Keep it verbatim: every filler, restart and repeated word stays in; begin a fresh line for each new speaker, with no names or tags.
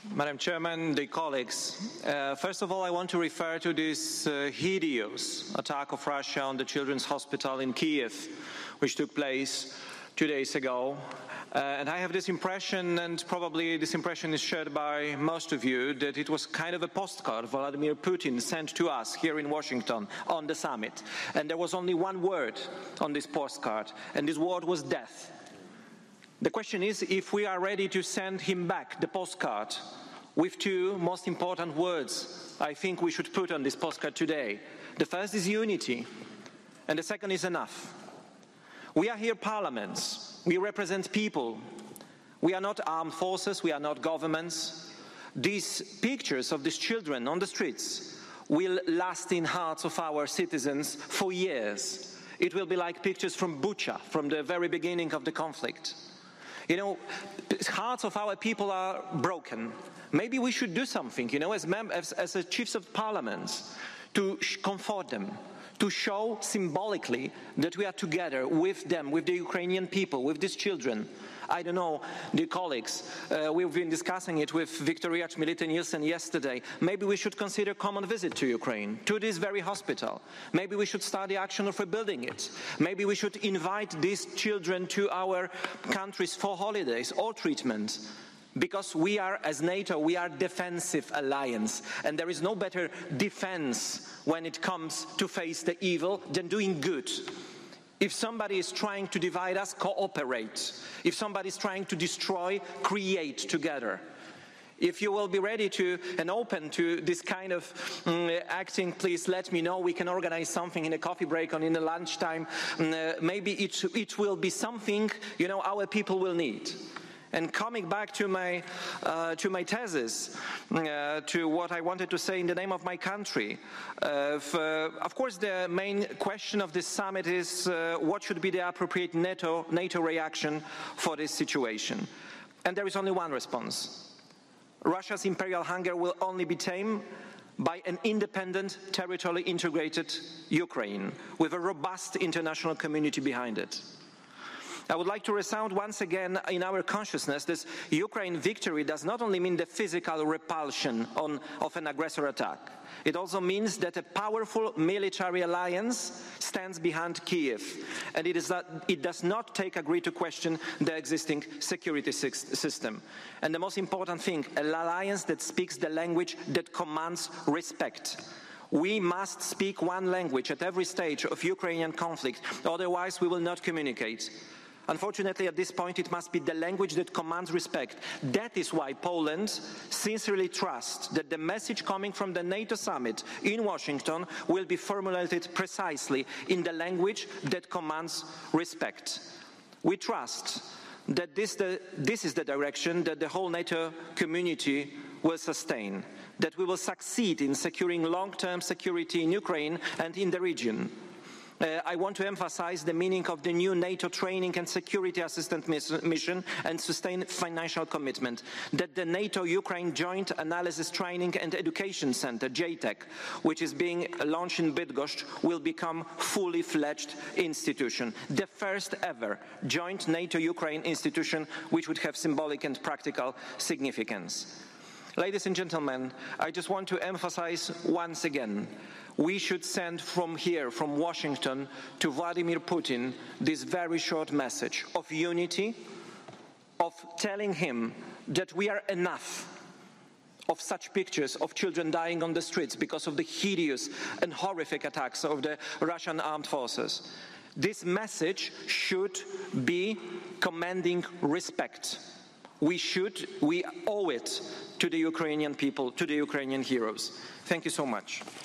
Madam Chairman, dear colleagues, uh, first of all I want to refer to this uh, hideous attack of Russia on the Children's Hospital in Kiev, which took place two days ago. Uh, and I have this impression, and probably this impression is shared by most of you, that it was kind of a postcard Vladimir Putin sent to us here in Washington on the summit. And there was only one word on this postcard, and this word was death. The question is if we are ready to send him back the postcard with two most important words I think we should put on this postcard today. The first is unity, and the second is enough. We are here parliaments, we represent people. We are not armed forces, we are not governments. These pictures of these children on the streets will last in hearts of our citizens for years. It will be like pictures from Bucha, from the very beginning of the conflict. You know, hearts of our people are broken. Maybe we should do something, you know, as, mem as, as a chiefs of parliaments, to comfort them, to show symbolically that we are together with them, with the Ukrainian people, with these children. I don't know, dear colleagues, uh, we've been discussing it with Victoria Chmielite-Nielsen yesterday. Maybe we should consider a common visit to Ukraine, to this very hospital. Maybe we should start the action of rebuilding it. Maybe we should invite these children to our countries for holidays or treatment. Because we are, as NATO, we are a defensive alliance, and there is no better defense when it comes to face the evil than doing good. If somebody is trying to divide us, cooperate. If somebody is trying to destroy, create together. If you will be ready to and open to this kind of um, acting, please let me know. We can organize something in a coffee break or in the lunchtime. Um, uh, maybe it, it will be something, you know, our people will need. And coming back to my, uh, to my thesis, uh, to what I wanted to say in the name of my country, uh, if, uh, of course the main question of this summit is uh, what should be the appropriate NATO, NATO reaction for this situation. And there is only one response. Russia's imperial hunger will only be tamed by an independent, territorially integrated Ukraine, with a robust international community behind it. I would like to resound once again in our consciousness that Ukraine victory does not only mean the physical repulsion on, of an aggressor attack. It also means that a powerful military alliance stands behind Kiev, and it, is that, it does not take a great to question the existing security system. And the most important thing, an alliance that speaks the language that commands respect. We must speak one language at every stage of Ukrainian conflict, otherwise we will not communicate. Unfortunately, at this point, it must be the language that commands respect. That is why Poland sincerely trusts that the message coming from the NATO summit in Washington will be formulated precisely in the language that commands respect. We trust that this, the, this is the direction that the whole NATO community will sustain, that we will succeed in securing long-term security in Ukraine and in the region. Uh, I want to emphasize the meaning of the new NATO training and security assistance mission and sustained financial commitment. That the NATO-Ukraine Joint Analysis Training and Education Center, J TEC, which is being launched in Bydgoszcz, will become fully fledged institution. The first ever joint NATO-Ukraine institution which would have symbolic and practical significance. Ladies and gentlemen, I just want to emphasize once again, we should send from here, from Washington, to Vladimir Putin this very short message of unity, of telling him that we are enough of such pictures of children dying on the streets because of the hideous and horrific attacks of the Russian armed forces. This message should be commanding respect. We should, we owe it to the Ukrainian people, to the Ukrainian heroes. Thank you so much.